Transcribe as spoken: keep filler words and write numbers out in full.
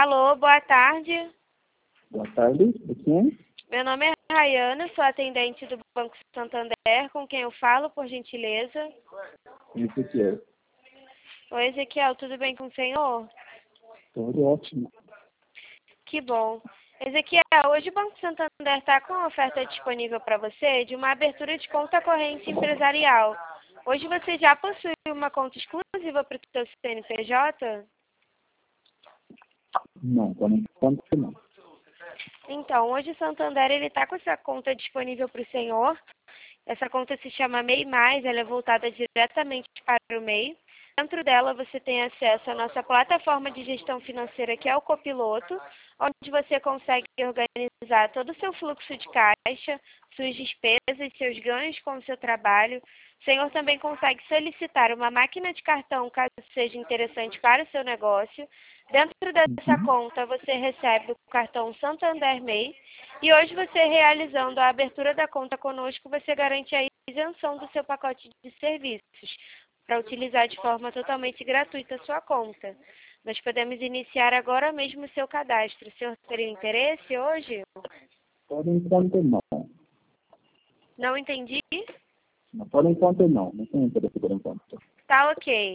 Alô, boa tarde. Boa tarde, de quem? Meu nome é Rayana, sou atendente do Banco Santander, com quem eu falo, por gentileza. Ezequiel. Oi, Ezequiel, tudo bem com o senhor? Tudo ótimo. Que bom. Ezequiel, hoje o Banco Santander está com uma oferta disponível para você de uma abertura de conta corrente empresarial. Hoje você já possui uma conta exclusiva para o seu C N P J? Não, por enquanto não. Então, hoje o Santander está com essa conta disponível para o senhor. Essa conta se chama MEI Mais, ela é voltada diretamente para o M E I. Dentro dela você tem acesso à nossa plataforma de gestão financeira, que é o Copiloto, onde você consegue organizar todo o seu fluxo de caixa, suas despesas, seus ganhos com o seu trabalho. O senhor também consegue solicitar uma máquina de cartão, caso seja interessante para o seu negócio. Dentro dessa Uhum. conta você recebe o cartão Santander M E I. E hoje você realizando a abertura da conta conosco, você garante a isenção do seu pacote de serviços, para utilizar de forma totalmente gratuita a sua conta. Nós podemos iniciar agora mesmo o seu cadastro. O senhor teria interesse hoje? Por enquanto não. Não entendi? Não, por enquanto não. Não tenho interesse por enquanto. Tá ok.